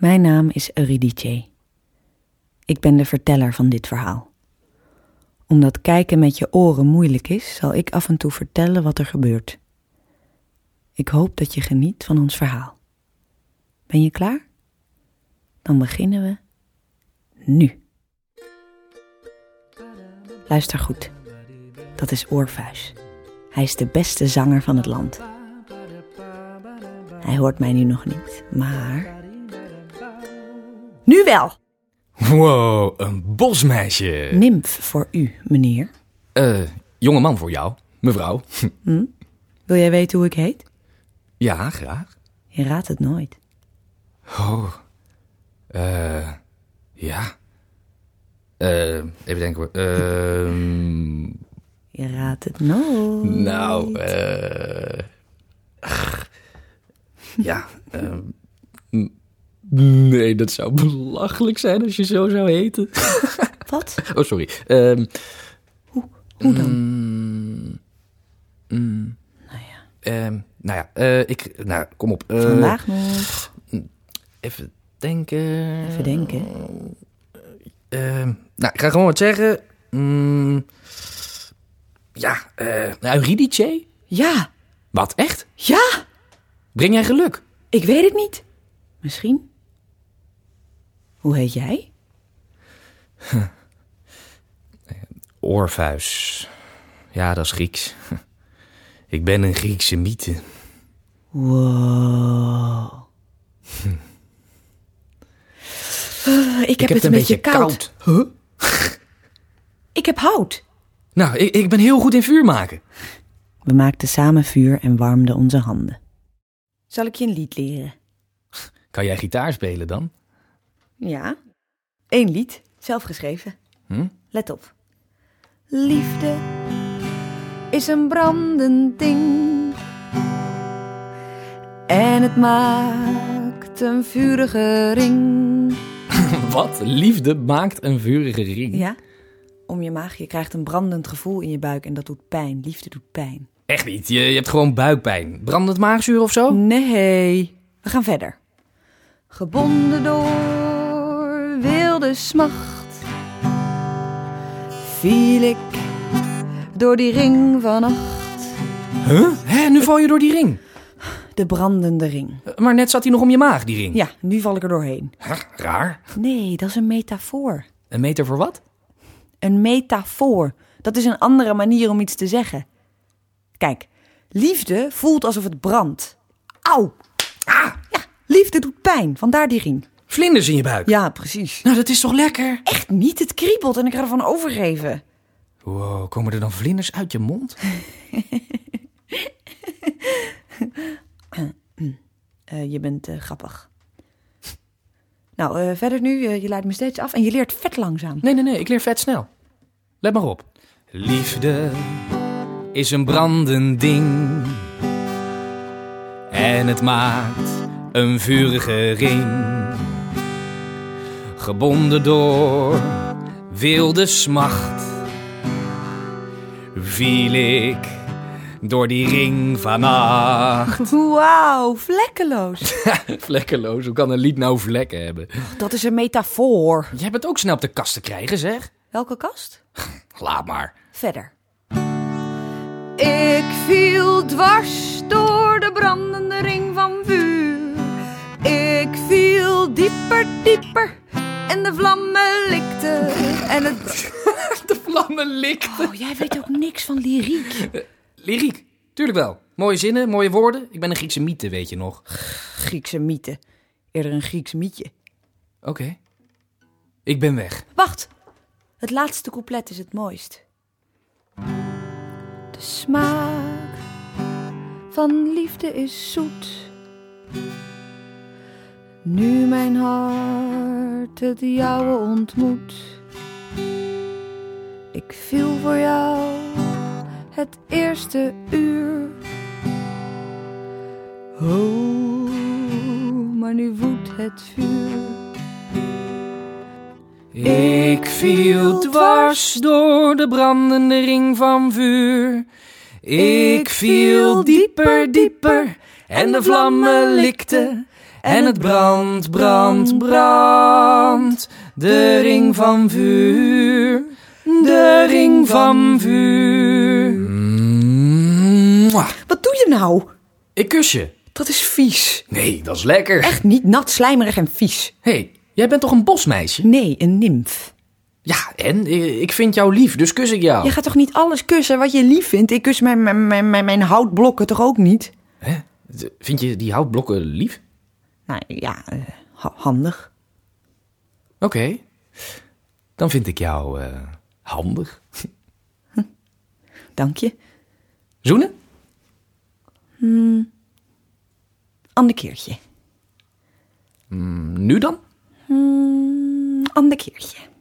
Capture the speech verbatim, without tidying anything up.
Mijn naam is Eurydice. Ik ben de verteller van dit verhaal. Omdat kijken met je oren moeilijk is, zal ik af en toe vertellen wat er gebeurt. Ik hoop dat je geniet van ons verhaal. Ben je klaar? Dan beginnen we nu. Luister goed. Dat is Orpheus. Hij is de beste zanger van het land. Hij hoort mij nu nog niet, maar... Nu wel! Wow, een bosmeisje. Nimf voor u, meneer. Eh, uh, jongeman voor jou, mevrouw. Hm? Wil jij weten hoe ik heet? Ja, graag. Je raadt het nooit. Oh, eh, uh, ja. Eh, uh, even denken hoor. Eh... Uh, Je raadt het nooit. Nou, eh... Uh, ja, eh... Uh, nee, dat zou belachelijk zijn als je zo zou heten. Wat? Oh, sorry. Uh, hoe, hoe dan? Mm, mm, nou ja. Uh, nou ja, uh, ik... Nou, kom op. Uh, Vandaag nog. Even denken. Even denken. Uh, nou, ik ga gewoon wat zeggen. Mm, ja, uh, Eurydice? Ja. Wat, echt? Ja. Breng jij geluk? Ik weet het niet. Misschien. Hoe heet jij? Huh. Orpheus. Ja, dat is Grieks. Ik ben een Griekse mythe. Wow. Hm. Uh, ik, ik heb, heb het een beetje koud. koud. Huh? Ik heb hout. Nou, ik, ik ben heel goed in vuur maken. We maakten samen vuur en warmden onze handen. Zal ik je een lied leren? Kan jij gitaar spelen dan? Ja. Eén lied, zelf geschreven. Hm? Let op. Liefde is een brandend ding. En het maakt een vurige ring. Wat? Liefde maakt een vurige ring? Ja. Om je maag. Je krijgt een brandend gevoel in je buik en dat doet pijn. Liefde doet pijn. Echt niet? Je, je hebt gewoon buikpijn. Brandend maagzuur of zo? Nee. We gaan verder. Gebonden door wilde smacht viel ik door die ring van nacht. Huh? Hè, nu val je door die ring? De brandende ring. Maar net zat hij nog om je maag, die ring. Ja, nu val ik er doorheen. Huh, raar. Nee, dat is een metafoor. Een meter voor wat? Een metafoor. Dat is een andere manier om iets te zeggen. Kijk, liefde voelt alsof het brandt. Auw. Ah. Ja, liefde doet pijn. Vandaar die ring. Vlinders in je buik? Ja, precies. Nou, dat is toch lekker? Echt niet, het kriebelt en ik ga ervan overgeven. Wow, komen er dan vlinders uit je mond? uh, je bent uh, grappig. Nou, uh, verder nu, uh, je leidt me steeds af en je leert vet langzaam. Nee, nee, nee, ik leer vet snel. Let maar op. Liefde is een brandend ding. En het maakt een vurige ring. Gebonden door wilde smacht viel ik door die ring van nacht. Wauw, vlekkeloos. Vlekkeloos, hoe kan een lied nou vlekken hebben? Dat is een metafoor. Jij bent ook snel op de kast te krijgen, zeg. Welke kast? Laat maar. Verder. Ik viel dwars door de brandende ring van vuur. Ik viel dieper, dieper en de vlammen likten. En het... De vlammen likten. Oh, jij weet ook niks van lyriek. Uh, lyriek, tuurlijk wel. Mooie zinnen, mooie woorden. Ik ben een Griekse mythe, weet je nog. Griekse mythe. Eerder een Grieks mietje. Oké. Okay. Ik ben weg. Wacht. Het laatste couplet is het mooist. De smaak van liefde is zoet. Nu mijn hart het jouwe ontmoet. Ik viel voor jou het eerste uur. Oh, maar nu woedt het vuur. Ik viel dwars door de brandende ring van vuur. Ik viel dieper, dieper en de vlammen likten. En het brandt, brandt, brandt. De ring van vuur. De ring van vuur. Mwah. Wat doe je nou? Ik kus je. Dat is vies. Nee, dat is lekker. Echt niet nat, slijmerig en vies. Hé, hey, jij bent toch een bosmeisje? Nee, een nimf. Ja, en? Ik vind jou lief, dus kus ik jou. Je gaat toch niet alles kussen wat je lief vindt? Ik kus mijn, mijn, mijn, mijn, mijn houtblokken toch ook niet? Hè? Vind je die houtblokken lief? Nou ja, uh, ha- handig. Oké. Okay. Dan vind ik jou uh, handig. Hm. Dank je. Zoenen? Hmm. Ander keertje. Mm, nu dan? Hmm. Ander keertje.